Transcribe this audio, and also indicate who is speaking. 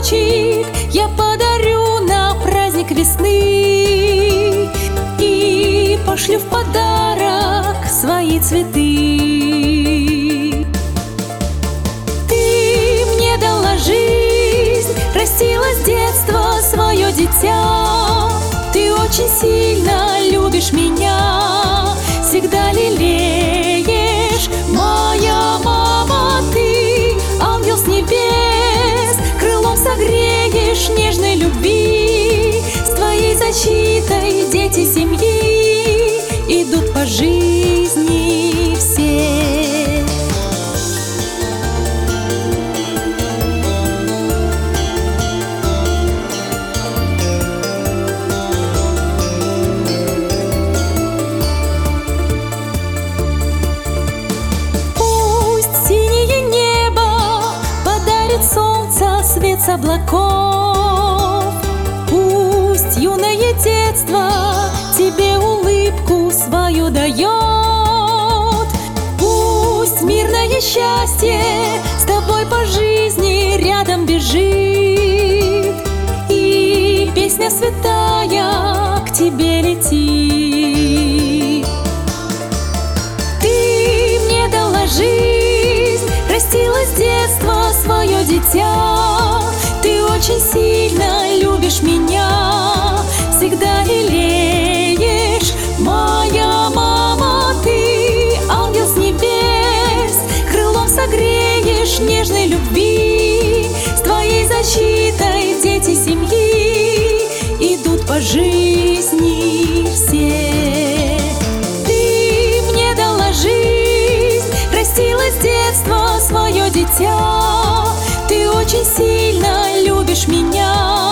Speaker 1: цветочек я подарю на праздник весны и пошлю в подарок свои цветы. Ты мне дала жизнь, растила с детства свое дитя. Ты очень сильно любишь меня, всегда лелеешь. Моя мама, ты ангел с небес, крылом согреешь нежной любви. С твоей защитой дети семьи идут по жизни все. Свет с облаков, пусть юное детство тебе улыбку свою дает. Пусть мирное счастье с тобой по жизни рядом бежит, и песня святая к тебе летит. Ты мне дала жизнь, растила с детства свое дитя. Ты очень сильно любишь меня, всегда лелеешь. Моя мама, ты ангел с небес, крылом согреешь нежной любви. С твоей защитой дети семьи идут по жизни все. Ты мне дала жизнь, растила с детства свое дитя. Ты очень сильно любишь меня,